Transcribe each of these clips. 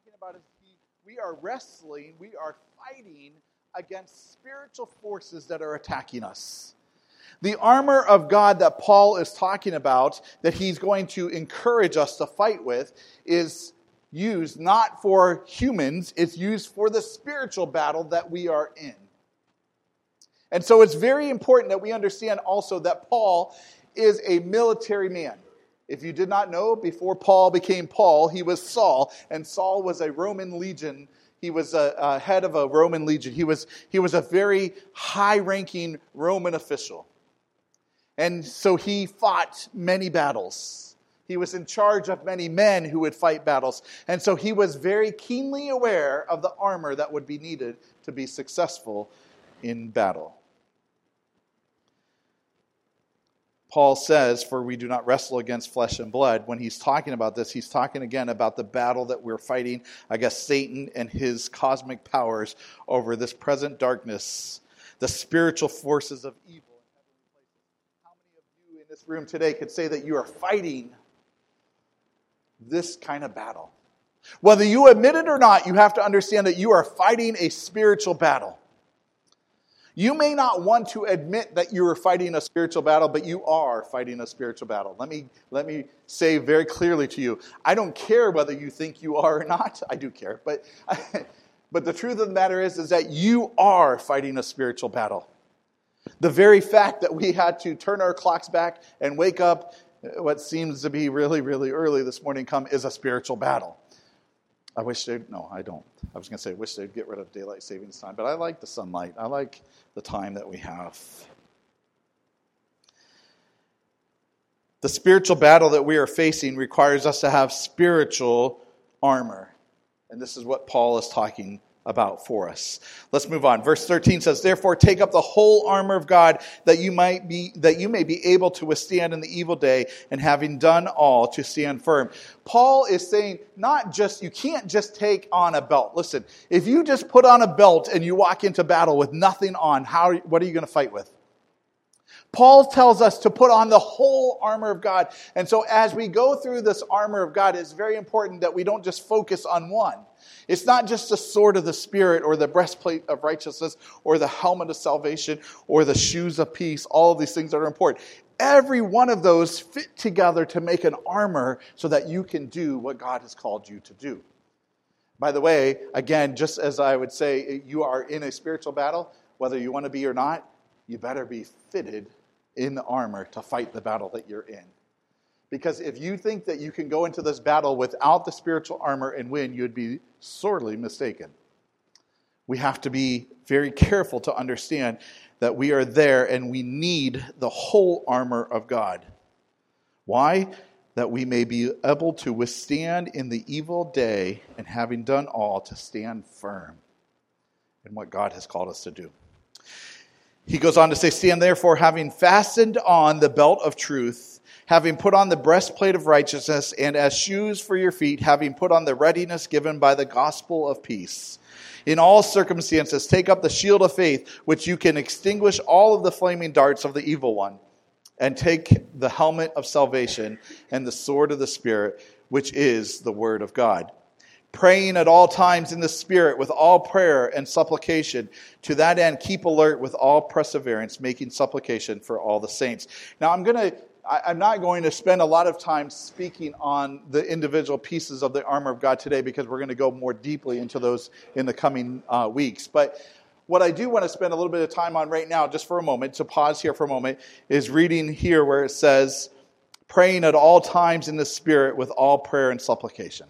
talking about is we are wrestling, we are fighting against spiritual forces that are attacking us. The armor of God that Paul is talking about, that he's going to encourage us to fight with, is used not for humans, it's used for the spiritual battle that we are in. And so it's very important that we understand also that Paul is a military man. If you did not know, before Paul became Paul, he was Saul, and Saul was a Roman legion. He was a head of a Roman legion. He was a very high-ranking Roman official. And so he fought many battles. He was in charge of many men who would fight battles. And so he was very keenly aware of the armor that would be needed to be successful in battle. Paul says, for we do not wrestle against flesh and blood. When he's talking about this, he's talking again about the battle that we're fighting against Satan and his cosmic powers over this present darkness, the spiritual forces of evil in heavenly places. How many of you in this room today could say that you are fighting this kind of battle? Whether you admit it or not, you have to understand that you are fighting a spiritual battle. You may not want to admit that you are fighting a spiritual battle, but you are fighting a spiritual battle. Let me say very clearly to you, I don't care whether you think you are or not. I do care, but the truth of the matter is that you are fighting a spiritual battle. The very fact that we had to turn our clocks back and wake up what seems to be really, really early this morning is a spiritual battle. I wish they'd, no, I don't. I was going to say, I wish they'd get rid of daylight savings time, but I like the sunlight. I like the time that we have. The spiritual battle that we are facing requires us to have spiritual armor. And this is what Paul is talking about for us. Let's move on. Verse 13 says, therefore take up the whole armor of God that you may be able to withstand in the evil day, and having done all, to stand firm. Paul is saying you can't just take on a belt. Listen, if you just put on a belt and you walk into battle with nothing on, what are you going to fight with? Paul tells us to put on the whole armor of God. And so as we go through this armor of God, it's very important that we don't just focus on one. It's not just the sword of the Spirit or the breastplate of righteousness or the helmet of salvation or the shoes of peace, all of these things that are important. Every one of those fit together to make an armor so that you can do what God has called you to do. By the way, again, just as I would say, you are in a spiritual battle, whether you want to be or not, you better be fitted in the armor to fight the battle that you're in. Because if you think that you can go into this battle without the spiritual armor and win, you'd be sorely mistaken. We have to be very careful to understand that we are there and we need the whole armor of God. Why? That we may be able to withstand in the evil day, and having done all, to stand firm in what God has called us to do. He goes on to say, stand therefore, having fastened on the belt of truth, having put on the breastplate of righteousness, and as shoes for your feet, having put on the readiness given by the gospel of peace. In all circumstances, take up the shield of faith, which you can extinguish all of the flaming darts of the evil one, and take the helmet of salvation and the sword of the Spirit, which is the word of God. Praying at all times in the Spirit with all prayer and supplication. To that end, keep alert with all perseverance, making supplication for all the saints. Now, I'm not going to spend a lot of time speaking on the individual pieces of the armor of God today, because we're going to go more deeply into those in the coming weeks. But what I do want to spend a little bit of time on right now, just for a moment, to pause here for a moment, is reading here where it says, praying at all times in the Spirit with all prayer and supplication.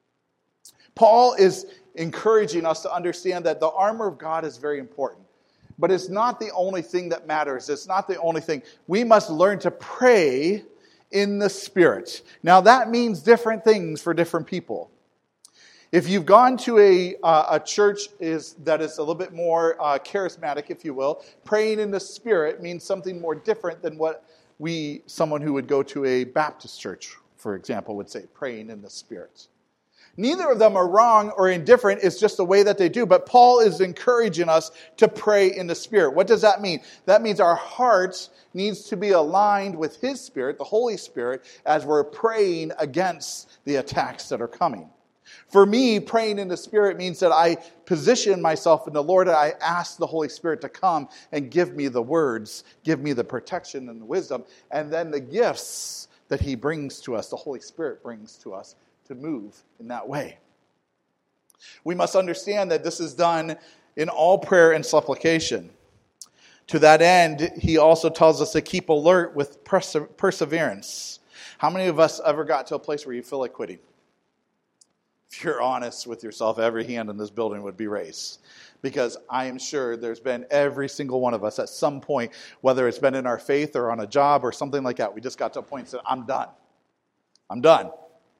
Paul is encouraging us to understand that the armor of God is very important. But it's not the only thing that matters. It's not the only thing. We must learn to pray in the Spirit. Now that means different things for different people. If you've gone to a church that is a little bit more charismatic, if you will, praying in the Spirit means something more different than what someone who would go to a Baptist church, for example, would say, praying in the Spirit. Neither of them are wrong or indifferent. It's just the way that they do. But Paul is encouraging us to pray in the Spirit. What does that mean? That means our hearts needs to be aligned with His Spirit, the Holy Spirit, as we're praying against the attacks that are coming. For me, praying in the Spirit means that I position myself in the Lord and I ask the Holy Spirit to come and give me the words, give me the protection and the wisdom, and then the gifts that He brings to us, the Holy Spirit brings to us to move in that way. We must understand that this is done in all prayer and supplication. To that end, He also tells us to keep alert with perseverance. How many of us ever got to a place where you feel like quitting? If you're honest with yourself, every hand in this building would be raised. Because I am sure there's been every single one of us at some point, whether it's been in our faith or on a job or something like that, we just got to a point and said, I'm done. I'm done.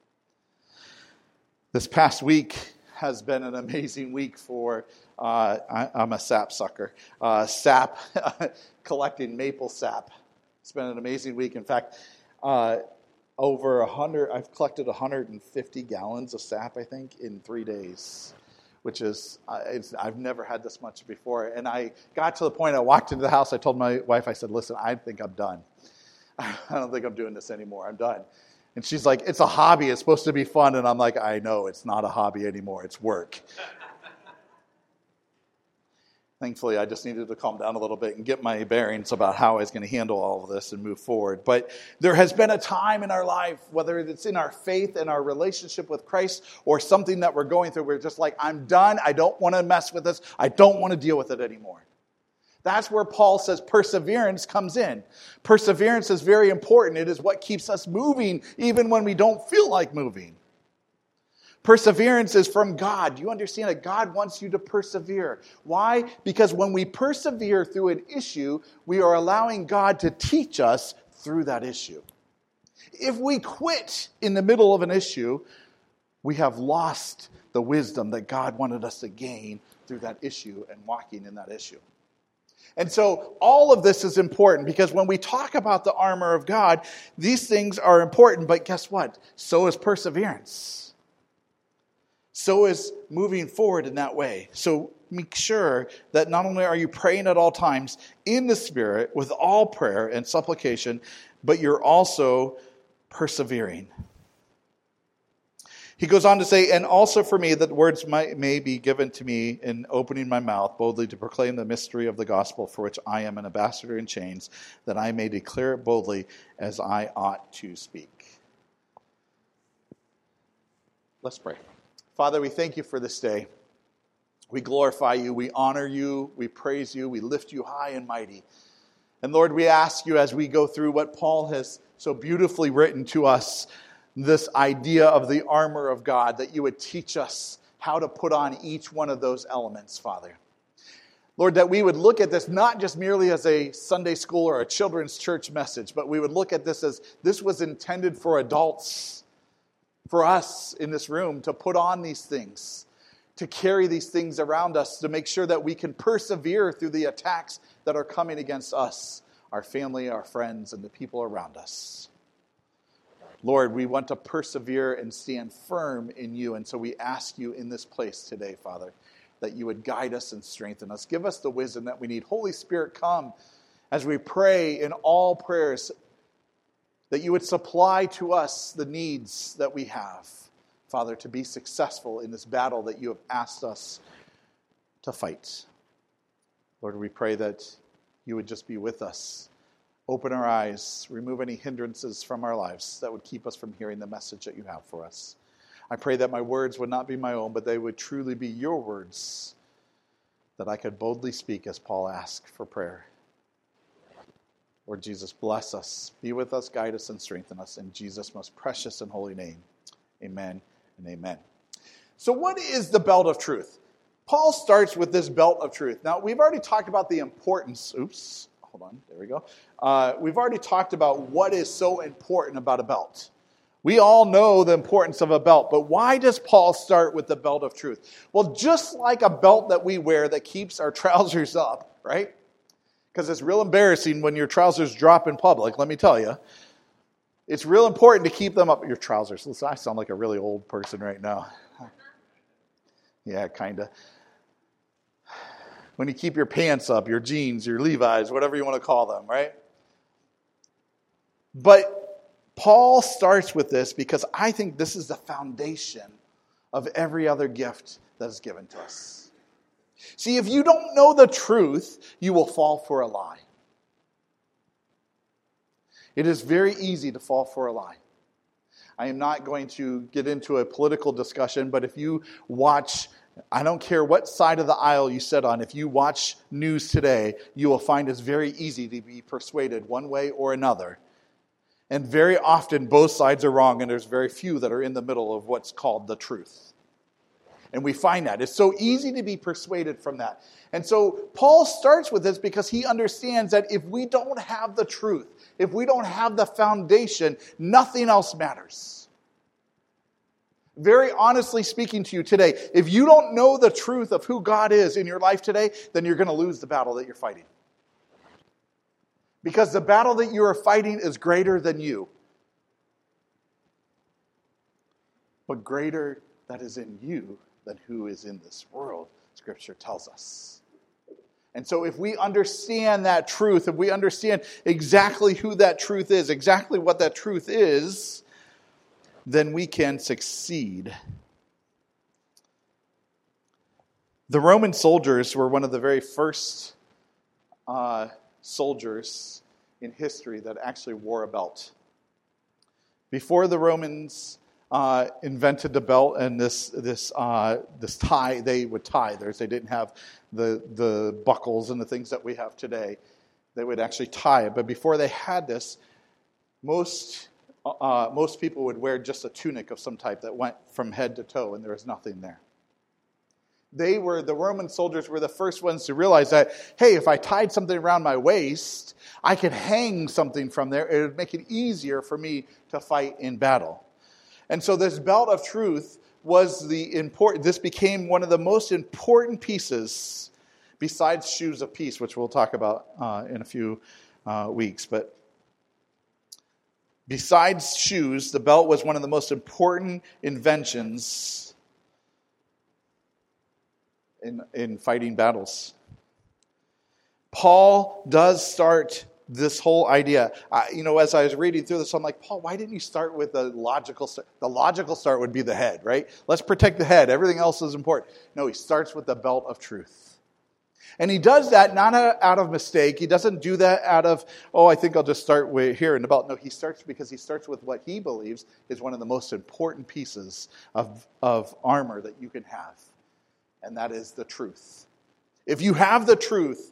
This past week has been an amazing week for, I'm a sap sucker, sap, collecting maple sap. It's been an amazing week. In fact, I've collected 150 gallons of sap, I think, in 3 days, which is, I've never had this much before. And I got to the point, I walked into the house, I told my wife, I said, listen, I think I'm done. I don't think I'm doing this anymore. I'm done. And she's like, it's a hobby. It's supposed to be fun. And I'm like, I know, it's not a hobby anymore. It's work. Thankfully, I just needed to calm down a little bit and get my bearings about how I was going to handle all of this and move forward. But there has been a time in our life, whether it's in our faith and our relationship with Christ or something that we're going through, we're just like, I'm done. I don't want to mess with this. I don't want to deal with it anymore. That's where Paul says perseverance comes in. Perseverance is very important. It is what keeps us moving even when we don't feel like moving. Perseverance is from God. You understand that God wants you to persevere. Why? Because when we persevere through an issue, we are allowing God to teach us through that issue. If we quit in the middle of an issue, we have lost the wisdom that God wanted us to gain through that issue and walking in that issue. And so all of this is important because when we talk about the armor of God, these things are important, but guess what? So is perseverance. So is moving forward in that way. So make sure that not only are you praying at all times in the Spirit with all prayer and supplication, but you're also persevering. He goes on to say, and also for me that words may be given to me in opening my mouth boldly to proclaim the mystery of the gospel for which I am an ambassador in chains, that I may declare it boldly as I ought to speak. Let's pray. Father, we thank you for this day. We glorify you, we honor you, we praise you, we lift you high and mighty. And Lord, we ask you as we go through what Paul has so beautifully written to us, this idea of the armor of God, that you would teach us how to put on each one of those elements, Father. Lord, that we would look at this not just merely as a Sunday school or a children's church message, but we would look at this as this was intended for adults, for us in this room to put on these things, to carry these things around us, to make sure that we can persevere through the attacks that are coming against us, our family, our friends, and the people around us. Lord, we want to persevere and stand firm in you, and so we ask you in this place today, Father, that you would guide us and strengthen us. Give us the wisdom that we need. Holy Spirit, come as we pray in all prayers, that you would supply to us the needs that we have, Father, to be successful in this battle that you have asked us to fight. Lord, we pray that you would just be with us. Open our eyes, remove any hindrances from our lives that would keep us from hearing the message that you have for us. I pray that my words would not be my own, but they would truly be your words, that I could boldly speak as Paul asked for prayer. Lord Jesus, bless us, be with us, guide us, and strengthen us in Jesus' most precious and holy name. Amen and amen. So what is the belt of truth? Paul starts with this belt of truth. Now, we've already talked about the importance. Hold on, there we go. We've already talked about what is so important about a belt. We all know the importance of a belt, but why does Paul start with the belt of truth? Well, just like a belt that we wear that keeps our trousers up, right? Because it's real embarrassing when your trousers drop in public, let me tell you. It's real important to keep them up. Your trousers. Listen, I sound like a really old person right now. Yeah, kind of. When you keep your pants up, your jeans, your Levi's, whatever you want to call them, right? But Paul starts with this because I think this is the foundation of every other gift that is given to us. See, if you don't know the truth, you will fall for a lie. It is very easy to fall for a lie. I am not going to get into a political discussion, but if you watch, I don't care what side of the aisle you sit on, if you watch news today, you will find it's very easy to be persuaded one way or another. And very often both sides are wrong, and there's very few that are in the middle of what's called the truth. And we find that. It's so easy to be persuaded from that. And so Paul starts with this because he understands that if we don't have the truth, if we don't have the foundation, nothing else matters. Very honestly speaking to you today, if you don't know the truth of who God is in your life today, then you're going to lose the battle that you're fighting. Because the battle that you are fighting is greater than you. But greater that is in you than who is in this world, Scripture tells us. And so if we understand that truth, if we understand exactly who that truth is, exactly what that truth is, then we can succeed. The Roman soldiers were one of the very first soldiers in history that actually wore a belt. Before the Romans invented the belt and this tie, they would tie theirs. They didn't have the buckles and the things that we have today. They would actually tie it. But before they had this, most people would wear just a tunic of some type that went from head to toe, and there was nothing there. The Roman soldiers were the first ones to realize that, hey, if I tied something around my waist, I could hang something from there. It would make it easier for me to fight in battle. And so this belt of truth this became one of the most important pieces besides shoes of peace, which we'll talk about in a few weeks. But besides shoes, the belt was one of the most important inventions in fighting battles. Paul does start this whole idea. As I was reading through this, I'm like, Paul, why didn't you start with the logical start? The logical start would be the head, right? Let's protect the head. Everything else is important. No, he starts with the belt of truth. And he does that not out of mistake. He doesn't do that out of, I think I'll just start here in the belt. No, he starts because he starts with what he believes is one of the most important pieces of armor that you can have. And that is the truth. If you have the truth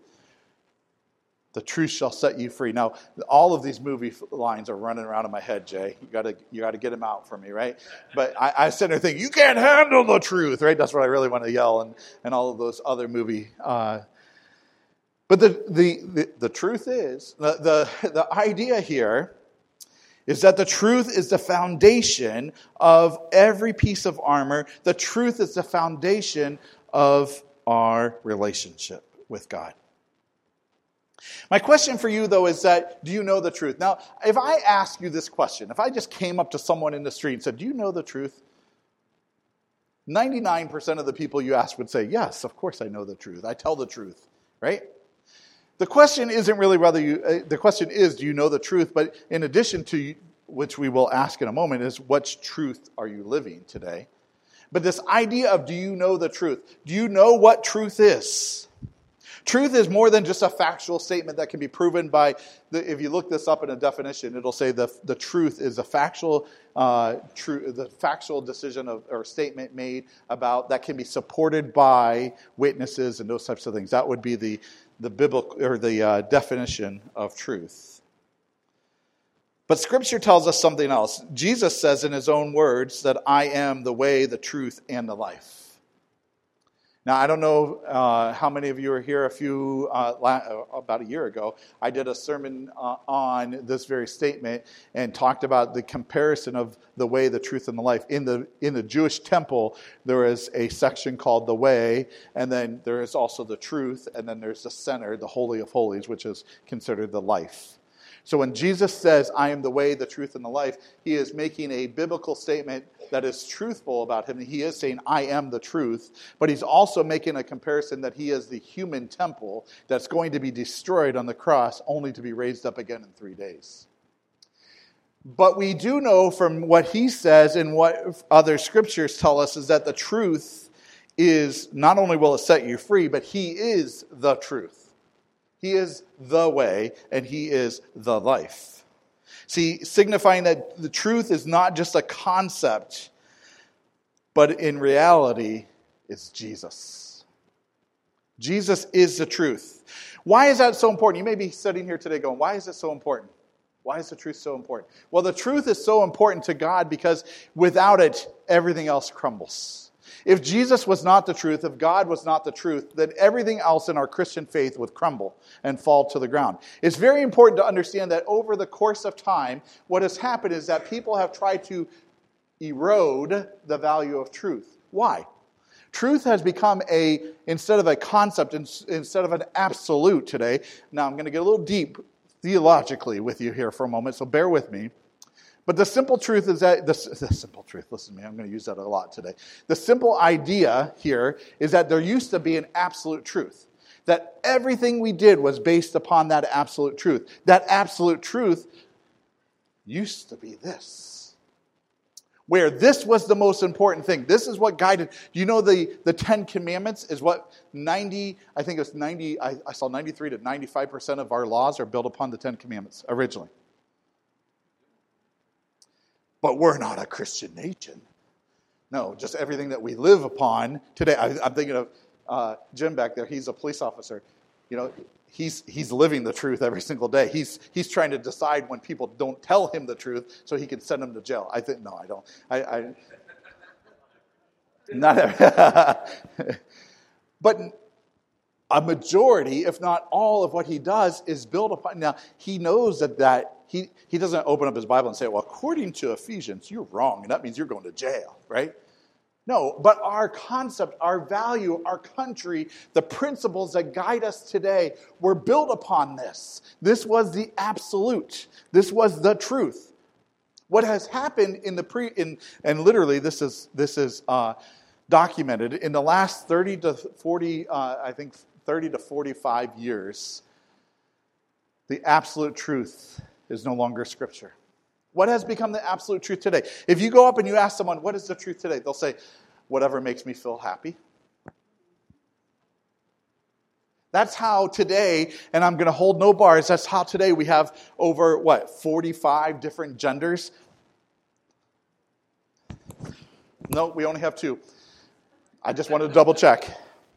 shall set you free. Now, all of these movie lines are running around in my head, Jay. You got to get them out for me, right? But I sit there thinking, you can't handle the truth, right? That's what I really want to yell, and all of those other movie. But the truth is, the idea here is that the truth is the foundation of every piece of armor. The truth is the foundation of our relationship with God. My question for you, though, is that, do you know the truth? Now, if I ask you this question, if I just came up to someone in the street and said, do you know the truth? 99% of the people you ask would say, yes, of course I know the truth. I tell the truth, right? The question isn't really the question is, do you know the truth? But in addition to, which we will ask in a moment, is what truth are you living today? But this idea of, do you know the truth? Do you know what truth is? Truth is more than just a factual statement that can be proven by, if you look this up in a definition, it'll say the truth is a factual the factual decision or statement made about that can be supported by witnesses and those types of things. That would be the biblical or the definition of truth. But Scripture tells us something else. Jesus says in his own words that I am the way, the truth, and the life. Now, I don't know how many of you are here. About a year ago, I did a sermon on this very statement and talked about the comparison of the way, the truth, and the life. In the Jewish temple, there is a section called the way, and then there is also the truth, and then there's the center, the Holy of Holies, which is considered the life. So when Jesus says, I am the way, the truth, and the life, he is making a biblical statement that is truthful about him. He is saying, I am the truth. But he's also making a comparison that he is the human temple that's going to be destroyed on the cross, only to be raised up again in 3 days. But we do know from what he says and what other scriptures tell us is that the truth is, not only will it set you free, but he is the truth. He is the way, and he is the life. See, signifying that the truth is not just a concept, but in reality, it's Jesus. Jesus is the truth. Why is that so important? You may be sitting here today going, why is it so important? Why is the truth so important? Well, the truth is so important to God because without it, everything else crumbles. If Jesus was not the truth, if God was not the truth, then everything else in our Christian faith would crumble and fall to the ground. It's very important to understand that over the course of time, what has happened is that people have tried to erode the value of truth. Why? Truth has become instead of a concept, instead of an absolute today. Now I'm going to get a little deep theologically with you here for a moment, so bear with me. But the simple truth is that, the simple truth, listen to me, I'm going to use that a lot today. The simple idea here is that there used to be an absolute truth. That everything we did was based upon that absolute truth. That absolute truth used to be this. Where this was the most important thing. This is what guided. You know the 10 Commandments is what 90, I think it was 90, I saw 93 to 95% of our laws are built upon the 10 Commandments originally. But we're not a Christian nation. No, just everything that we live upon today. I'm thinking of Jim back there. He's a police officer. You know, he's living the truth every single day. He's trying to decide when people don't tell him the truth so he can send them to jail. I think, no, I don't. But a majority, if not all of what he does is built upon. Now, he knows that he doesn't open up his Bible and say, well, according to Ephesians, you're wrong, and that means you're going to jail, right? No, but our concept, our value, our country, the principles that guide us today were built upon this. This was the absolute. This was the truth. What has happened and literally this is documented in the last 30 to 40, I think 30 to 45 years, the absolute truth is no longer Scripture. What has become the absolute truth today? If you go up and you ask someone, what is the truth today? They'll say, whatever makes me feel happy. That's how today, and I'm going to hold no bars, that's how today we have over, 45 different genders? No, we only have 2. I just wanted to double check.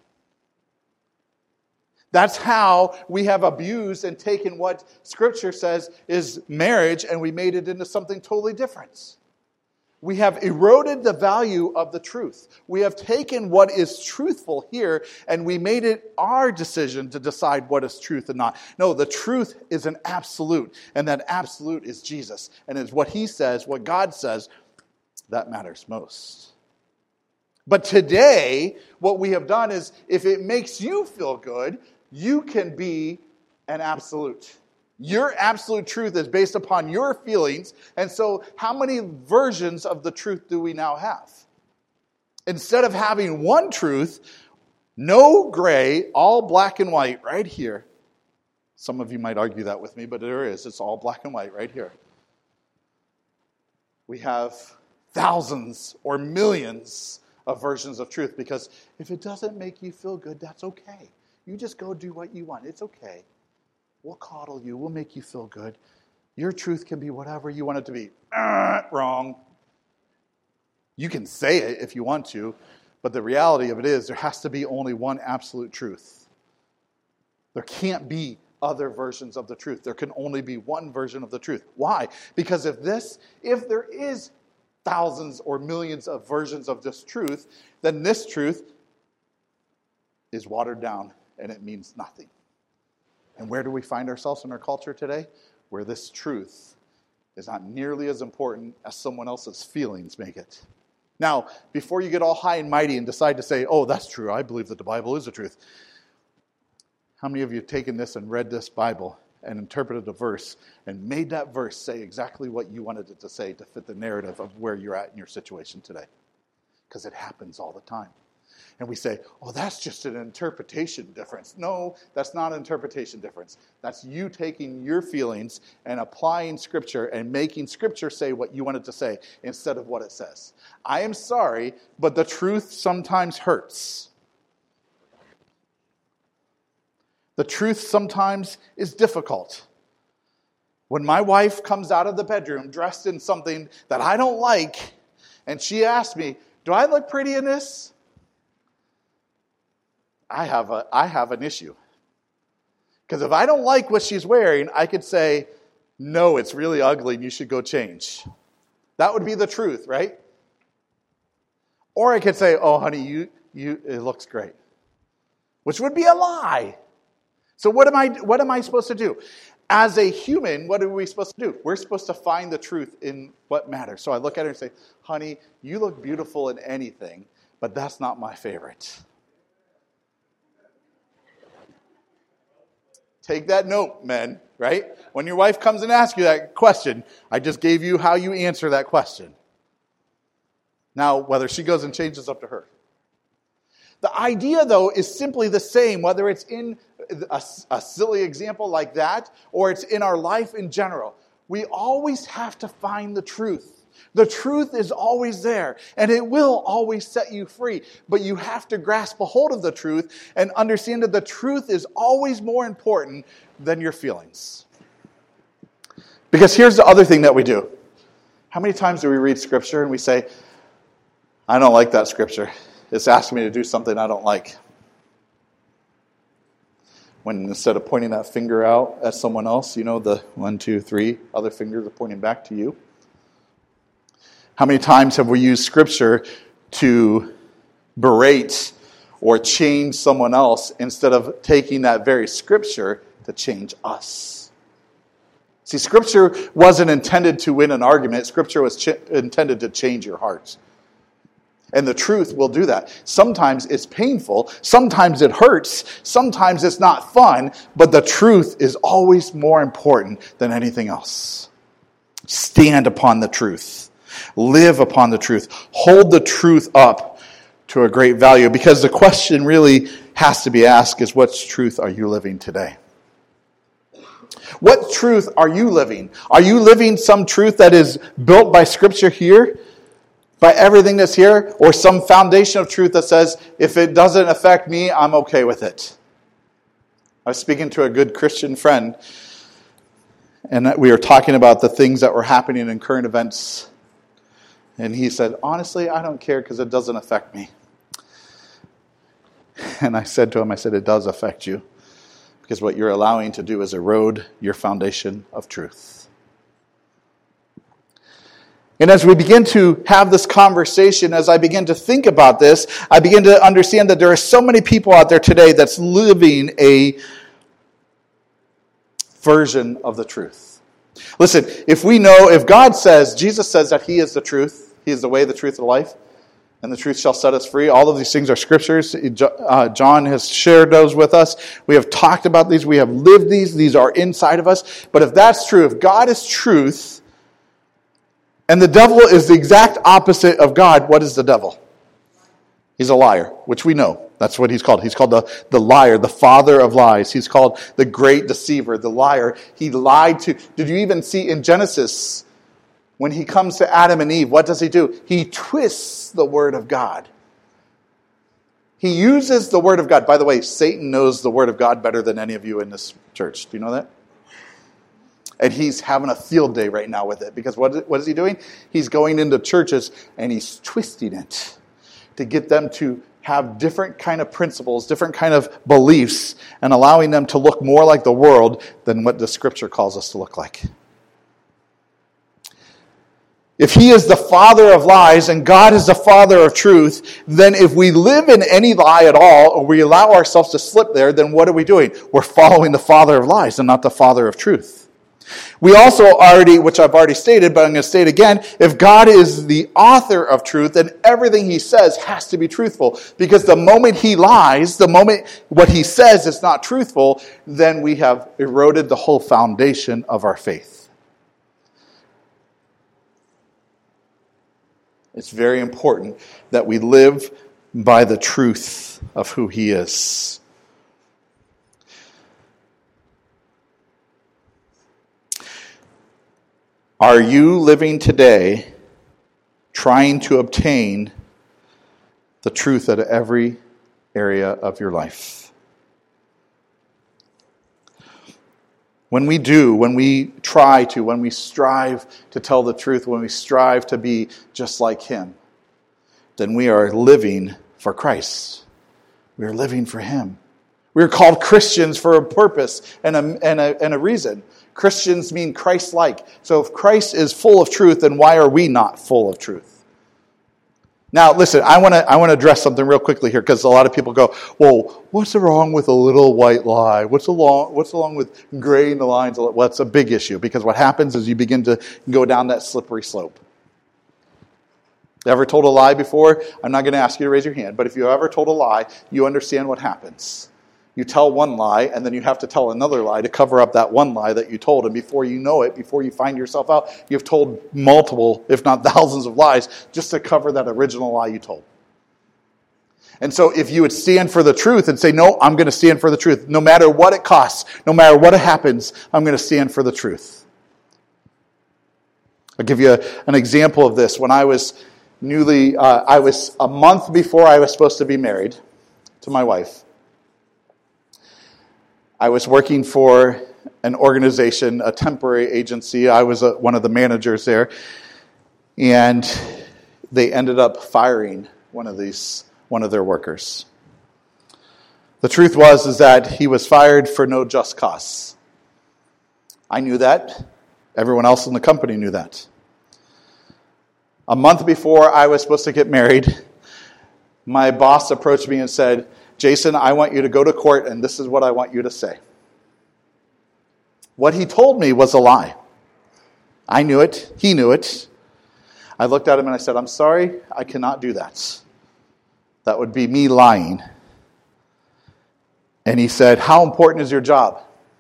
That's how we have abused and taken what Scripture says is marriage and we made it into something totally different. We have eroded the value of the truth. We have taken what is truthful here and we made it our decision to decide what is truth and not. No, the truth is an absolute, and that absolute is Jesus. And it's what he says, what God says, that matters most. But today, what we have done is, if it makes you feel good, you can be an absolute. Your absolute truth is based upon your feelings. And so how many versions of the truth do we now have? Instead of having one truth, no gray, all black and white right here. Some of you might argue that with me, but there is. It's all black and white right here. We have thousands or millions of versions of truth, because if it doesn't make you feel good, that's okay. You just go do what you want. It's okay. We'll coddle you. We'll make you feel good. Your truth can be whatever you want it to be. Wrong. You can say it if you want to, but the reality of it is there has to be only one absolute truth. There can't be other versions of the truth. There can only be one version of the truth. Why? Because if there is thousands or millions of versions of this truth, then this truth is watered down and it means nothing. And where do we find ourselves in our culture today? Where this truth is not nearly as important as someone else's feelings make it. Now, before you get all high and mighty and decide to say, oh, that's true, I believe that the Bible is the truth. How many of you have taken this and read this Bible and interpreted a verse and made that verse say exactly what you wanted it to say to fit the narrative of where you're at in your situation today? Because it happens all the time. And we say, oh, that's just an interpretation difference. No, that's not an interpretation difference. That's you taking your feelings and applying Scripture and making Scripture say what you want it to say instead of what it says. I am sorry, but the truth sometimes hurts. The truth sometimes is difficult. When my wife comes out of the bedroom dressed in something that I don't like, and she asks me, do I look pretty in this? I have an issue. Because if I don't like what she's wearing, I could say, no, it's really ugly and you should go change. That would be the truth, right? Or I could say, oh, honey, it looks great. Which would be a lie. So what am I supposed to do? As a human, what are we supposed to do? We're supposed to find the truth in what matters. So I look at her and say, honey, you look beautiful in anything, but that's not my favorite. Take that note, men, right? When your wife comes and asks you that question, I just gave you how you answer that question. Now, whether she goes and changes, up to her. The idea, though, is simply the same, whether it's in a silly example like that or it's in our life in general. We always have to find the truth. The truth is always there, and it will always set you free. But you have to grasp a hold of the truth and understand that the truth is always more important than your feelings. Because here's the other thing that we do. How many times do we read Scripture and we say, I don't like that Scripture. It's asking me to do something I don't like. When instead of pointing that finger out at someone else, the 1, 2, 3 other fingers are pointing back to you. How many times have we used Scripture to berate or change someone else instead of taking that very Scripture to change us? See, Scripture wasn't intended to win an argument. Scripture was intended to change your heart. And the truth will do that. Sometimes it's painful. Sometimes it hurts. Sometimes it's not fun. But the truth is always more important than anything else. Stand upon the truth. Live upon the truth. Hold the truth up to a great value. Because the question really has to be asked is, what truth are you living today? What truth are you living? Are you living some truth that is built by Scripture here? By everything that's here? Or some foundation of truth that says, if it doesn't affect me, I'm okay with it? I was speaking to a good Christian friend, and we were talking about the things that were happening in current events. And he said, honestly, I don't care because it doesn't affect me. And I said to him, it does affect you. Because what you're allowing to do is erode your foundation of truth. And as we begin to have this conversation, as I begin to think about this, I begin to understand that there are so many people out there today that's living a version of the truth. Listen, if God says, Jesus says that He is the truth, He is the way, the truth, and the life, and the truth shall set us free. All of these things are Scriptures. John has shared those with us. We have talked about these. We have lived these. These are inside of us. But if that's true, if God is truth, and the devil is the exact opposite of God, what is the devil? He's a liar, which we know. That's what he's called. He's called the liar, the father of lies. He's called the great deceiver, the liar. He lied to... Did you even see in Genesis, when he comes to Adam and Eve, what does he do? He twists the word of God. He uses the word of God. By the way, Satan knows the word of God better than any of you in this church. Do you know that? And he's having a field day right now with it. Because what is he doing? He's going into churches and he's twisting it to get them to have different kind of principles, different kind of beliefs, and allowing them to look more like the world than what the Scripture calls us to look like. If He is the father of lies and God is the father of truth, then if we live in any lie at all, or we allow ourselves to slip there, then what are we doing? We're following the father of lies and not the father of truth. We also which I've already stated, but I'm going to state again, if God is the author of truth, then everything He says has to be truthful. Because the moment He lies, the moment what He says is not truthful, then we have eroded the whole foundation of our faith. It's very important that we live by the truth of who he is. Are you living today trying to obtain the truth at every area of your life? When we do, when we try to, when we strive to tell the truth, when we strive to be just like him, then we are living for Christ. We are living for him. We are called Christians for a purpose and a reason. Christians mean Christ-like. So if Christ is full of truth, then why are we not full of truth? Now, listen, I want to address something real quickly here, because a lot of people go, well, what's wrong with a little white lie? What's wrong with graying the lines? Well, it's a big issue, because what happens is you begin to go down that slippery slope. Ever told a lie before? I'm not going to ask you to raise your hand, but if you ever told a lie, you understand what happens. You tell one lie, and then you have to tell another lie to cover up that one lie that you told. And before you know it, before you find yourself out, you've told multiple, if not thousands of lies, just to cover that original lie you told. And so if you would stand for the truth and say, no, I'm going to stand for the truth. No matter what it costs, no matter what happens, I'm going to stand for the truth. I'll give you an example of this. When I was I was a month before I was supposed to be married to my wife. I was working for an organization, a temporary agency. I was one of the managers there. And they ended up firing one of their workers. The truth was that he was fired for no just cause. I knew that. Everyone else in the company knew that. A month before I was supposed to get married, my boss approached me and said, Jason, I want you to go to court, and this is what I want you to say. What he told me was a lie. I knew it. He knew it. I looked at him and I said, I'm sorry, I cannot do that. That would be me lying. And he said, how important is your job?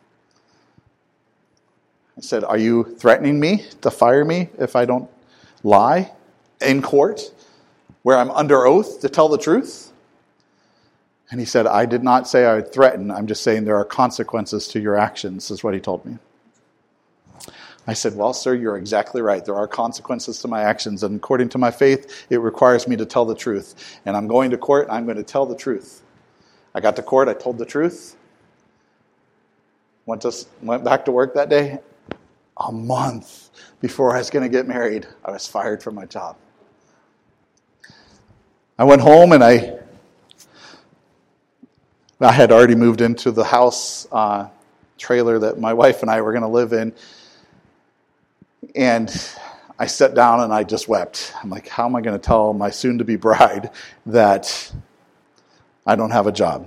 I said, are you threatening me to fire me if I don't lie in court where I'm under oath to tell the truth? And he said, I did not say I would threaten. I'm just saying there are consequences to your actions, is what he told me. I said, well, sir, you're exactly right. There are consequences to my actions. And according to my faith, it requires me to tell the truth. And I'm going to court, and I'm going to tell the truth. I got to court. I told the truth. Went back to work that day. A month before I was going to get married, I was fired from my job. I went home, and I had already moved into the house trailer that my wife and I were going to live in. And I sat down and I just wept. I'm like, how am I going to tell my soon-to-be bride that I don't have a job?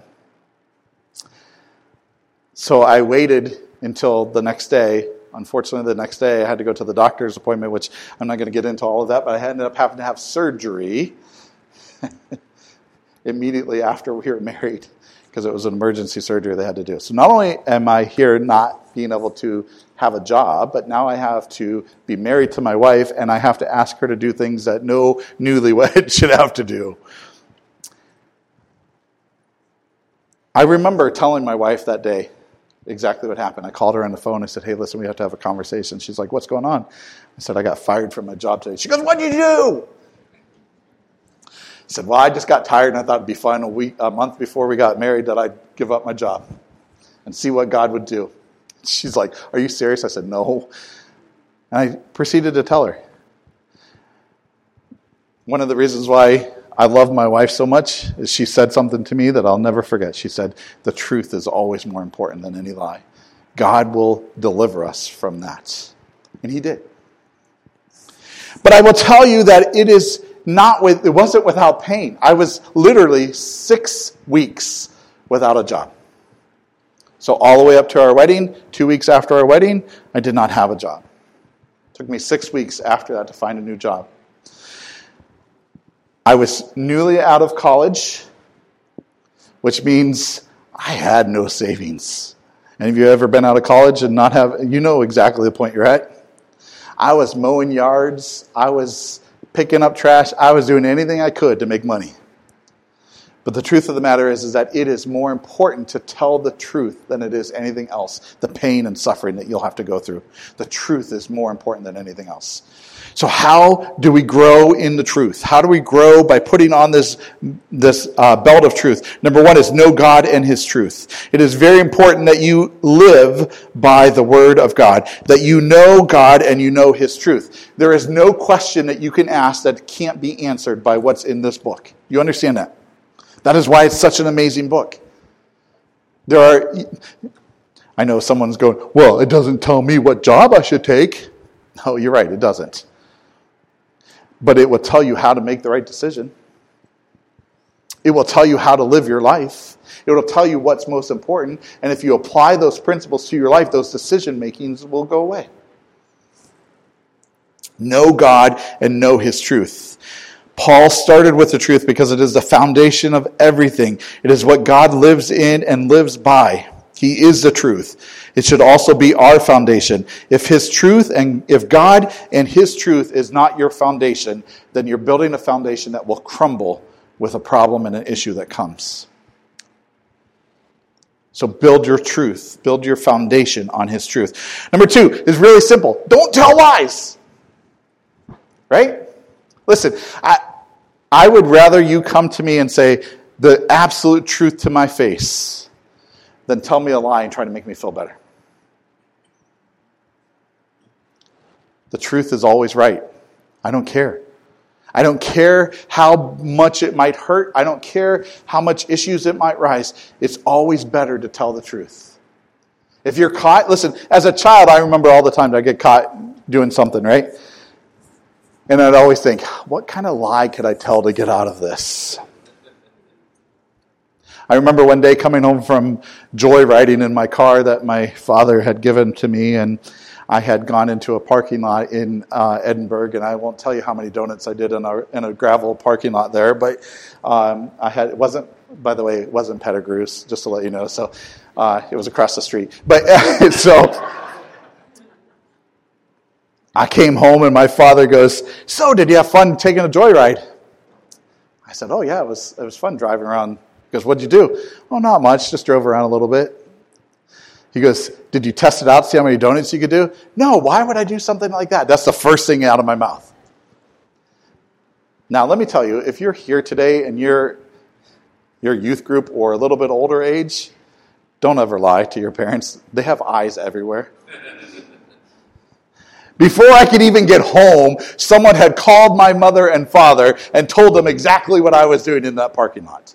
So I waited until the next day. Unfortunately, the next day I had to go to the doctor's appointment, which I'm not going to get into all of that, but I ended up having to have surgery immediately after we were married, because it was an emergency surgery they had to do. So not only am I here not being able to have a job, but now I have to be married to my wife, and I have to ask her to do things that no newlywed should have to do. I remember telling my wife that day exactly what happened. I called her on the phone. I said, hey, listen, we have to have a conversation. She's like, what's going on? I said, I got fired from my job today. She goes, what did you do? I said, well, I just got tired, and I thought it'd be fun a month before we got married that I'd give up my job and see what God would do. She's like, are you serious? I said, no. And I proceeded to tell her. One of the reasons why I love my wife so much is she said something to me that I'll never forget. She said, the truth is always more important than any lie. God will deliver us from that. And he did. But I will tell you that it wasn't without pain. I was literally 6 weeks without a job. So all the way up to our wedding, 2 weeks after our wedding, I did not have a job. It took me 6 weeks after that to find a new job. I was newly out of college, which means I had no savings. Any of you ever been out of college and not have, you know exactly the point you're at. I was mowing yards. I was picking up trash. I was doing anything I could to make money. But the truth of the matter is that it is more important to tell the truth than it is anything else, the pain and suffering that you'll have to go through. The truth is more important than anything else. So how do we grow in the truth? How do we grow by putting on this belt of truth? Number one is know God and His truth. It is very important that you live by the Word of God, that you know God and you know His truth. There is no question that you can ask that can't be answered by what's in this book. You understand that? That is why it's such an amazing book. I know someone's going, well, it doesn't tell me what job I should take. No, you're right, it doesn't. But it will tell you how to make the right decision. It will tell you how to live your life. It will tell you what's most important. And if you apply those principles to your life, those decision makings will go away. Know God and know His truth. Paul started with the truth because it is the foundation of everything. It is what God lives in and lives by. He is the truth. It should also be our foundation. If God and His truth is not your foundation, then you're building a foundation that will crumble with a problem and an issue that comes. So build your truth. Build your foundation on His truth. Number two is really simple. Don't tell lies. Right? Listen, I would rather you come to me and say the absolute truth to my face than tell me a lie and try to make me feel better. The truth is always right. I don't care. I don't care how much it might hurt. I don't care how much issues it might rise. It's always better to tell the truth. If you're caught, listen, as a child, I remember all the time I get caught doing something, right? And I'd always think, what kind of lie could I tell to get out of this? I remember one day coming home from joyriding in my car that my father had given to me, and I had gone into a parking lot in Edinburgh, and I won't tell you how many donuts I did in a gravel parking lot there, but it wasn't Pettigrew's, just to let you know, so it was across the street. But so I came home, and my father goes, so did you have fun taking a joyride? I said, oh yeah, it was fun driving around. He goes, what'd you do? Oh, not much, just drove around a little bit. He goes, did you test it out, see how many donuts you could do? No, why would I do something like that? That's the first thing out of my mouth. Now, let me tell you, if you're here today and you're youth group or a little bit older age, don't ever lie to your parents. They have eyes everywhere. Before I could even get home, someone had called my mother and father and told them exactly what I was doing in that parking lot.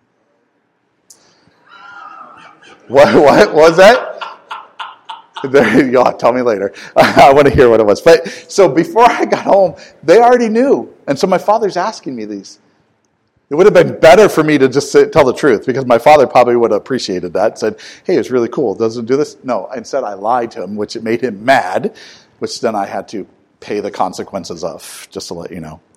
What was that? There you go. Tell me later. I want to hear what it was. But so before I got home, they already knew. And so my father's asking me these. It would have been better for me to just tell the truth, because my father probably would have appreciated that. Said, hey, it's really cool. Doesn't do this? No. Instead, I lied to him, which it made him mad, which then I had to pay the consequences of, just to let you know.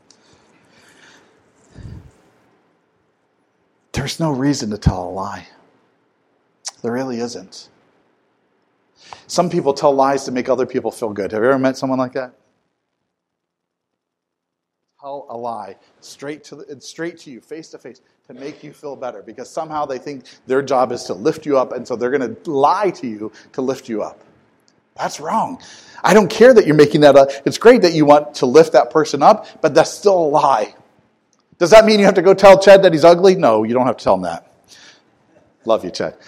There's no reason to tell a lie. There really isn't. Some people tell lies to make other people feel good. Have you ever met someone like that? Tell a lie straight to you, face to face, to make you feel better, because somehow they think their job is to lift you up, and so they're going to lie to you to lift you up. That's wrong. I don't care that you're making that up. It's great that you want to lift that person up, but that's still a lie. Does that mean you have to go tell Chad that he's ugly? No, you don't have to tell him that. Love you, Chad.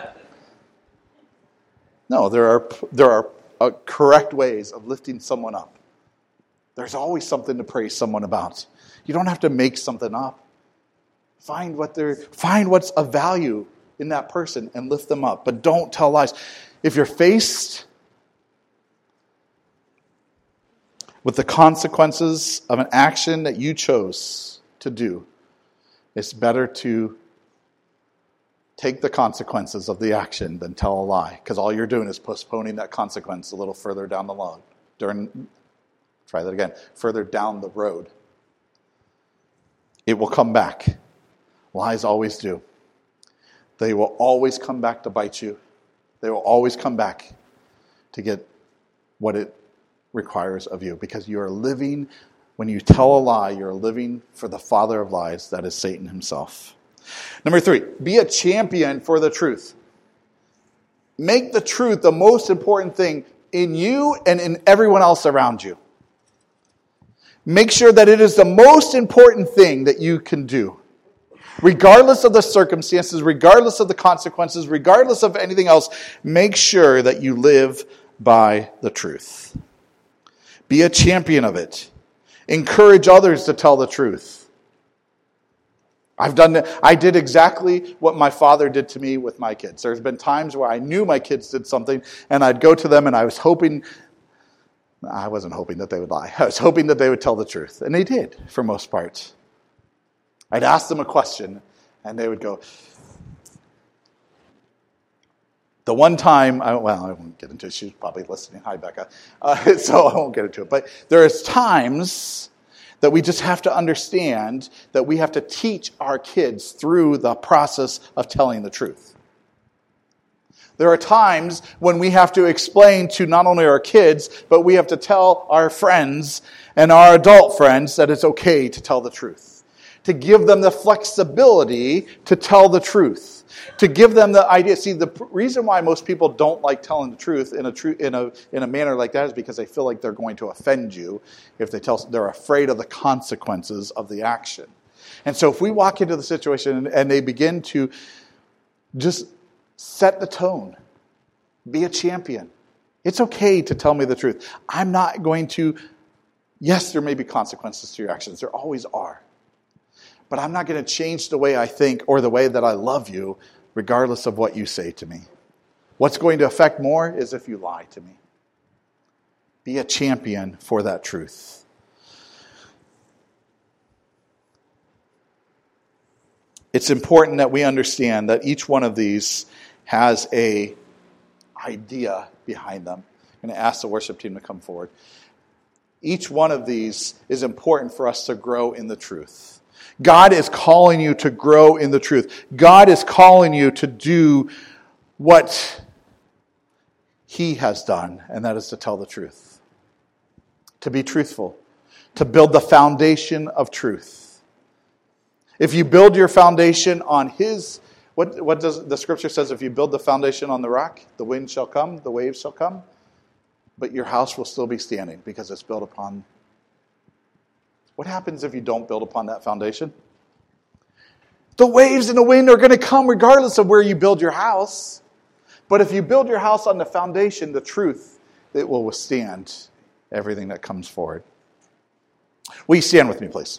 No, there are correct ways of lifting someone up. There's always something to praise someone about. You don't have to make something up. Find what's of value in that person and lift them up. But don't tell lies. If you're faced with the consequences of an action that you chose to do, it's better to take the consequences of the action than tell a lie, because all you're doing is postponing that consequence a little further down the road. Further down the road. It will come back. Lies always do. They will always come back to bite you. They will always come back to get what it requires of you, because you are living, when you tell a lie, you're living for the father of lies, that is Satan himself. Number 3, be a champion for the truth. Make the truth the most important thing in you and in everyone else around you. Make sure that it is the most important thing that you can do. Regardless of the circumstances, regardless of the consequences, regardless of anything else, make sure that you live by the truth. Be a champion of it. Encourage others to tell the truth. I did exactly what my father did to me with my kids. There's been times where I knew my kids did something, and I'd go to them, and I wasn't hoping that they would lie. I was hoping that they would tell the truth. And they did, for most part. I'd ask them a question, and they would go. The one time, I won't get into it. She's probably listening. Hi, Becca. So I won't get into it. But there's times that we just have to understand that we have to teach our kids through the process of telling the truth. There are times when we have to explain to not only our kids, but we have to tell our friends and our adult friends that it's okay to tell the truth. To give them the flexibility to tell the truth. To give them the idea. See, the reason why most people don't like telling the truth in a manner like that is because they feel like they're going to offend you if they're afraid of the consequences of the action. And so if we walk into the situation and they begin to just set the tone, be a champion. It's okay to tell me the truth. I'm not going to, yes, there may be consequences to your actions. There always are. But I'm not going to change the way I think or the way that I love you, regardless of what you say to me. What's going to affect more is if you lie to me. Be a champion for that truth. It's important that we understand that each one of these has an idea behind them. I'm going to ask the worship team to come forward. Each one of these is important for us to grow in the truth. God is calling you to grow in the truth. God is calling you to do what He has done, and that is to tell the truth. To be truthful. To build the foundation of truth. If you build your foundation on His, what does the scripture says? If you build the foundation on the rock, the wind shall come, the waves shall come, but your house will still be standing because it's built upon. What happens if you don't build upon that foundation? The waves and the wind are going to come regardless of where you build your house. But if you build your house on the foundation, the truth, it will withstand everything that comes forward. Will you stand with me, please?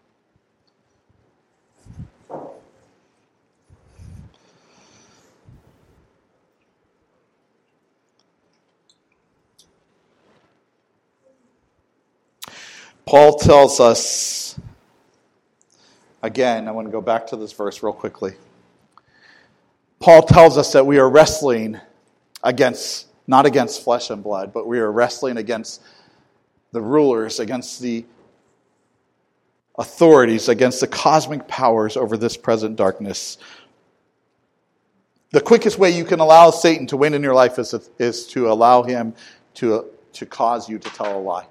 Paul tells us, again, I want to go back to this verse real quickly. Paul tells us that we are wrestling not against flesh and blood, but we are wrestling against the rulers, against the authorities, against the cosmic powers over this present darkness. The quickest way you can allow Satan to win in your life is to allow him to cause you to tell a lie.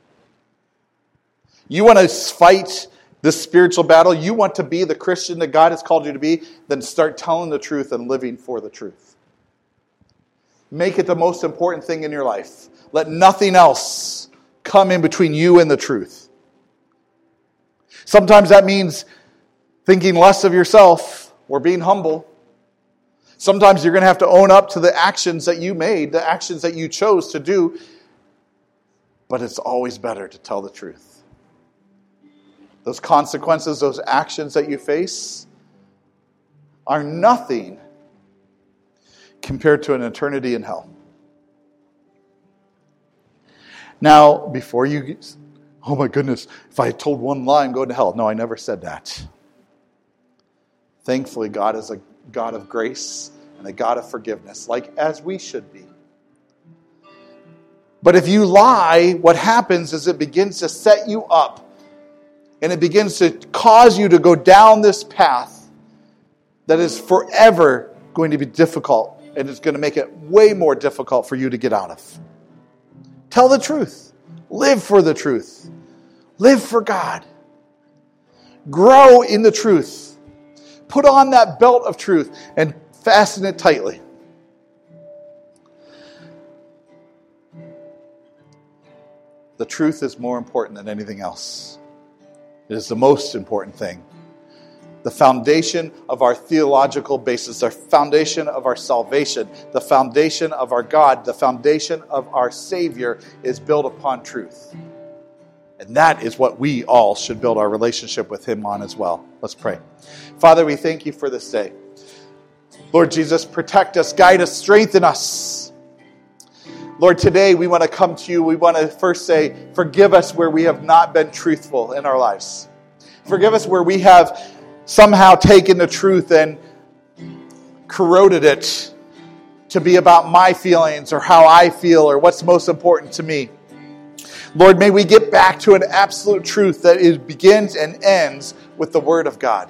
You want to fight this spiritual battle? You want to be the Christian that God has called you to be? Then start telling the truth and living for the truth. Make it the most important thing in your life. Let nothing else come in between you and the truth. Sometimes that means thinking less of yourself or being humble. Sometimes you're going to have to own up to the actions that you made, the actions that you chose to do. But it's always better to tell the truth. Those consequences, those actions that you face are nothing compared to an eternity in hell. Now, before you, oh my goodness, if I told one lie, I'm going to hell. No, I never said that. Thankfully, God is a God of grace and a God of forgiveness, like as we should be. But if you lie, what happens is it begins to set you up. And it begins to cause you to go down this path that is forever going to be difficult. And it's going to make it way more difficult for you to get out of. Tell the truth. Live for the truth. Live for God. Grow in the truth. Put on that belt of truth and fasten it tightly. The truth is more important than anything else. It is the most important thing. The foundation of our theological basis, the foundation of our salvation, the foundation of our God, the foundation of our Savior is built upon truth. And that is what we all should build our relationship with Him on as well. Let's pray. Father, we thank you for this day. Lord Jesus, protect us, guide us, strengthen us. Lord, today we want to come to you. We want to first say, forgive us where we have not been truthful in our lives. Forgive us where we have somehow taken the truth and corroded it to be about my feelings or how I feel or what's most important to me. Lord, may we get back to an absolute truth that it begins and ends with the Word of God.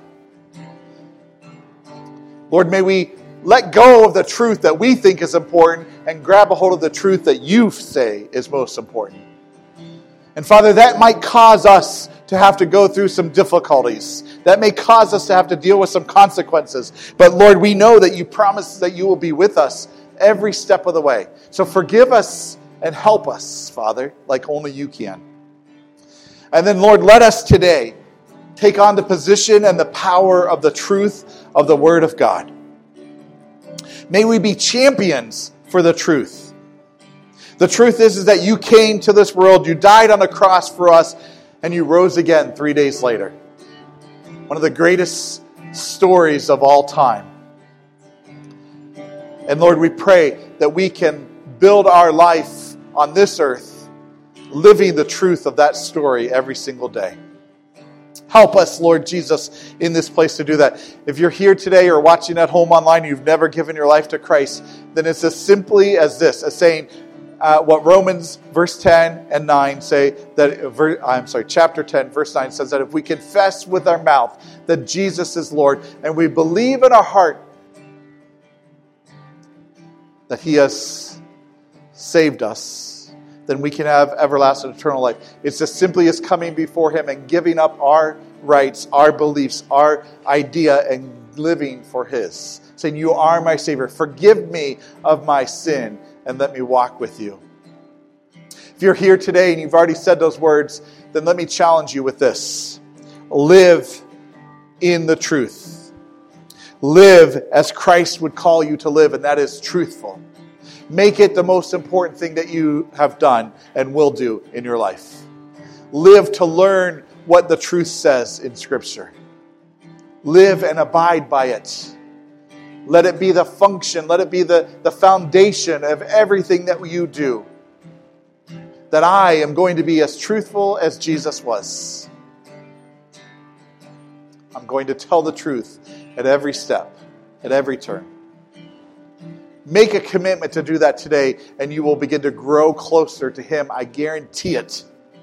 Lord, may we let go of the truth that we think is important and grab a hold of the truth that you say is most important. And Father, that might cause us to have to go through some difficulties. That may cause us to have to deal with some consequences. But Lord, we know that you promise that you will be with us every step of the way. So forgive us and help us, Father, like only you can. And then, Lord, let us today take on the position and the power of the truth of the Word of God. May we be champions for the truth. The truth is that you came to this world, you died on the cross for us, and you rose again 3 days later. One of the greatest stories of all time. And Lord, we pray that we can build our life on this earth, living the truth of that story every single day. Help us, Lord Jesus, in this place to do that. If you're here today or watching at home online and you've never given your life to Christ, then it's as simply as this, as saying what Romans verse 10 and 9 say, chapter 10, verse 9 says that if we confess with our mouth that Jesus is Lord and we believe in our heart that He has saved us, then we can have everlasting eternal life. It's as simply as coming before Him and giving up our rights, our beliefs, our idea, and living for His. Saying, you are my Savior. Forgive me of my sin and let me walk with you. If you're here today and you've already said those words, then let me challenge you with this. Live in the truth. Live as Christ would call you to live, and that is truthful. Make it the most important thing that you have done and will do in your life. Live to learn what the truth says in Scripture. Live and abide by it. Let it be the function, let it be the foundation of everything that you do. That I am going to be as truthful as Jesus was. I'm going to tell the truth at every step, at every turn. Make a commitment to do that today, and you will begin to grow closer to Him. I guarantee it.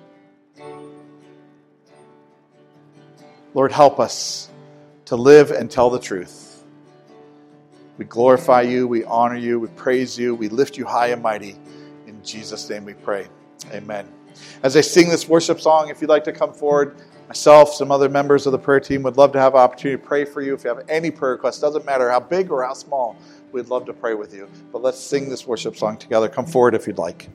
Lord, help us to live and tell the truth. We glorify you, we honor you, we praise you, we lift you high and mighty. In Jesus' name we pray. Amen. As I sing this worship song, if you'd like to come forward, myself, some other members of the prayer team would love to have an opportunity to pray for you. If you have any prayer requests, doesn't matter how big or how small, we'd love to pray with you. But let's sing this worship song together. Come forward if you'd like.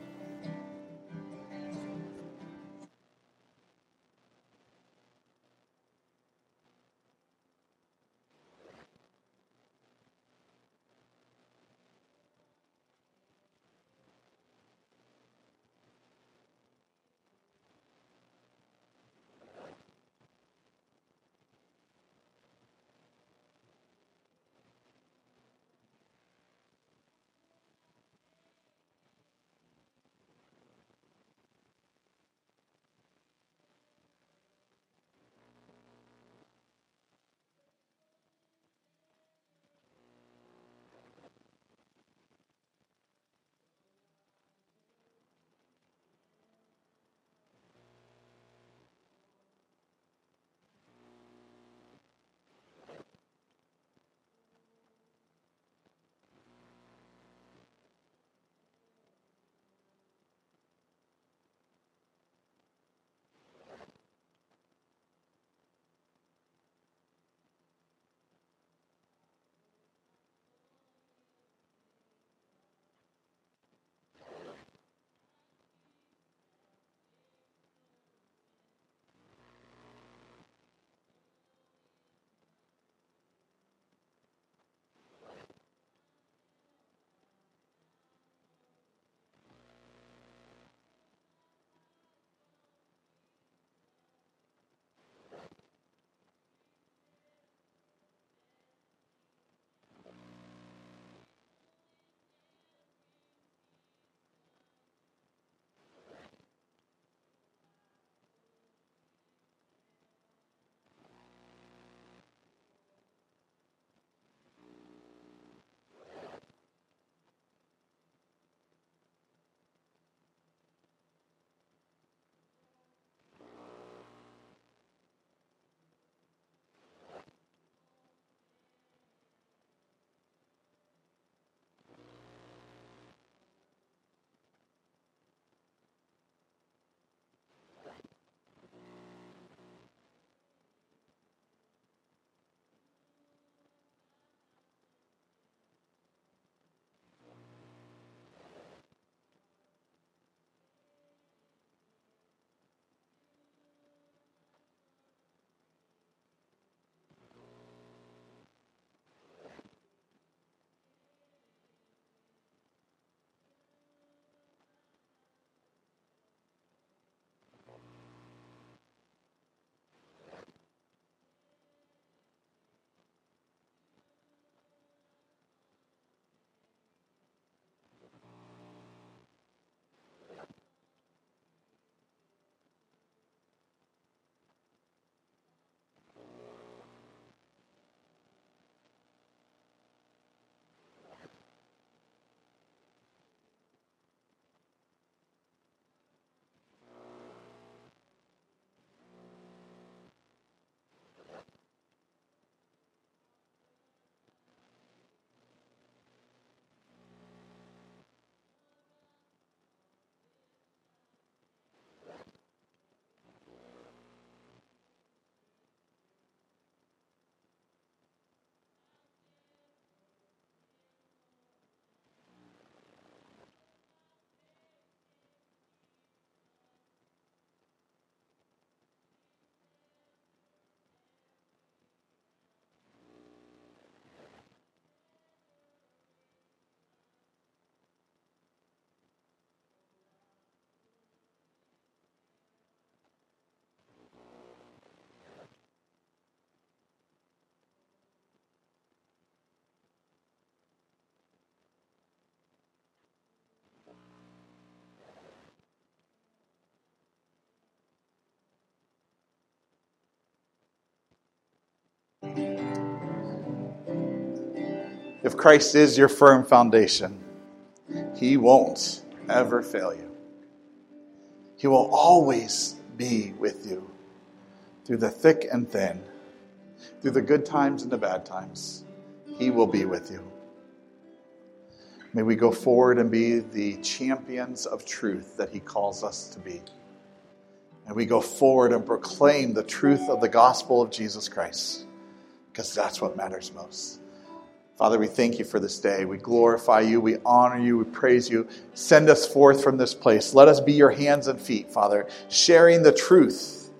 if Christ is your firm foundation, He won't ever fail you. He will always be with you through the thick and thin, through the good times and the bad times. He will be with you. May we go forward and be the champions of truth that He calls us to be. And we go forward and proclaim the truth of the gospel of Jesus Christ, because that's what matters most. Father, we thank You for this day. We glorify You. We honor You. We praise You. Send us forth from this place. Let us be Your hands and feet, Father, sharing the truth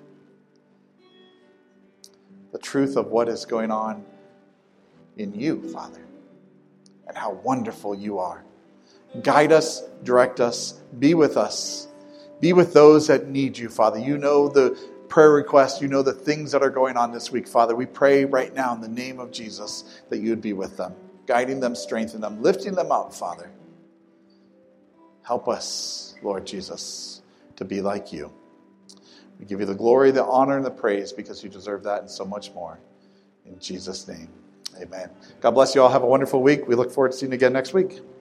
of what is going on in You, Father, and how wonderful You are. Guide us, direct us, be with us. Be with those that need You, Father. You know the prayer requests. You know the things that are going on this week, Father. We pray right now in the name of Jesus that You would be with them, guiding them, strengthening them, lifting them up, Father. Help us, Lord Jesus, to be like You. We give You the glory, the honor, and the praise because You deserve that and so much more. In Jesus' name, amen. God bless you all. Have a wonderful week. We look forward to seeing you again next week.